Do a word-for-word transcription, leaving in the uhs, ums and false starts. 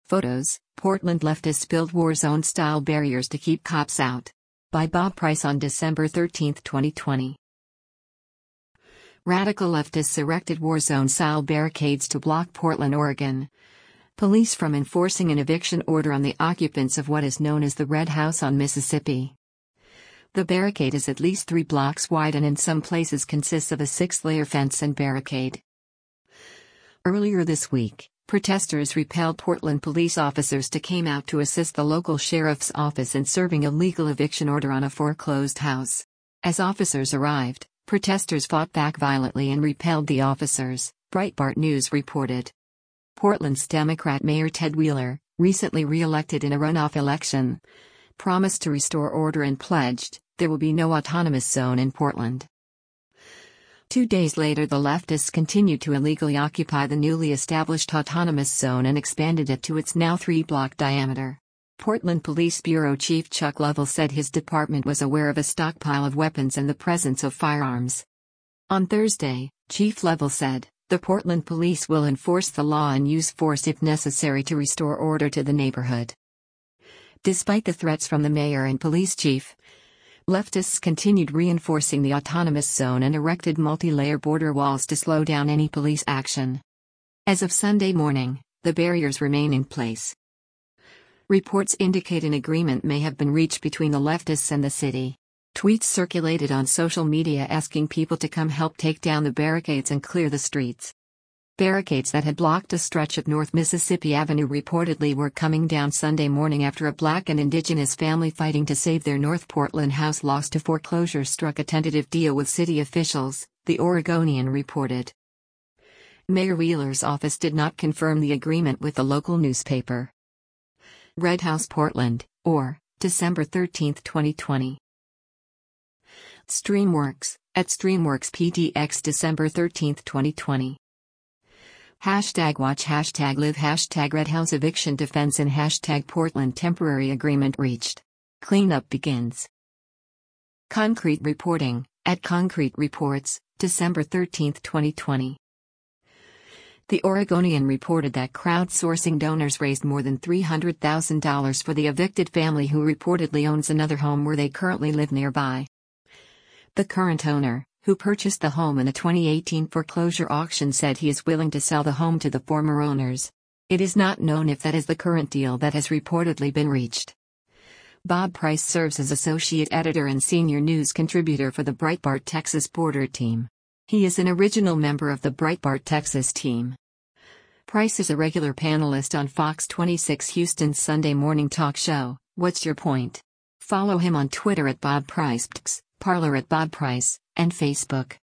Photos: Portland leftists build war zone-style barriers to keep cops out. By Bob Price on December thirteenth, twenty twenty. Radical leftists erected war zone-style barricades to block Portland, Oregon, police from enforcing an eviction order on the occupants of what is known as the Red House on Mississippi. The barricade is at least three blocks wide and in some places consists of a six-layer fence and barricade. Earlier this week, protesters repelled Portland police officers to came out to assist the local sheriff's office in serving a legal eviction order on a foreclosed house. As officers arrived, protesters fought back violently and repelled the officers, Breitbart News reported. Portland's Democrat Mayor Ted Wheeler, recently re-elected in a runoff election, promised to restore order and pledged, there will be no autonomous zone in Portland. Two days later, the leftists continued to illegally occupy the newly established autonomous zone and expanded it to its now three-block diameter. Portland Police Bureau Chief Chuck Lovell said his department was aware of a stockpile of weapons and the presence of firearms. On Thursday, Chief Lovell said, "The Portland Police will enforce the law and use force if necessary to restore order to the neighborhood." Despite the threats from the mayor and police chief, leftists continued reinforcing the autonomous zone and erected multi-layer border walls to slow down any police action. As of Sunday morning, the barriers remain in place. Reports indicate an agreement may have been reached between the leftists and the city. Tweets circulated on social media asking people to come help take down the barricades and clear the streets. Barricades that had blocked a stretch of North Mississippi Avenue reportedly were coming down Sunday morning after a Black and Indigenous family fighting to save their North Portland house lost to foreclosure struck a tentative deal with city officials, the Oregonian reported. Mayor Wheeler's office did not confirm the agreement with the local newspaper. Red House Portland, or, December thirteenth, twenty twenty. Streamworks, at Streamworks P D X December thirteenth, twenty twenty. Hashtag watch hashtag live hashtag Red House eviction defense and hashtag Portland temporary agreement reached. Cleanup begins. Concrete reporting, at Concrete Reports, December thirteenth, twenty twenty. The Oregonian reported that crowdsourcing donors raised more than three hundred thousand dollars for the evicted family who reportedly owns another home where they currently live nearby. The current owner, who purchased the home in a twenty eighteen foreclosure auction, said he is willing to sell the home to the former owners. It is not known if that is the current deal that has reportedly been reached. Bob Price serves as associate editor and senior news contributor for the Breitbart Texas Border team. He is an original member of the Breitbart Texas team. Price is a regular panelist on Fox twenty-six Houston's Sunday morning talk show, What's Your Point? Follow him on Twitter at Bob Price, Parler at Bob Price, and Facebook.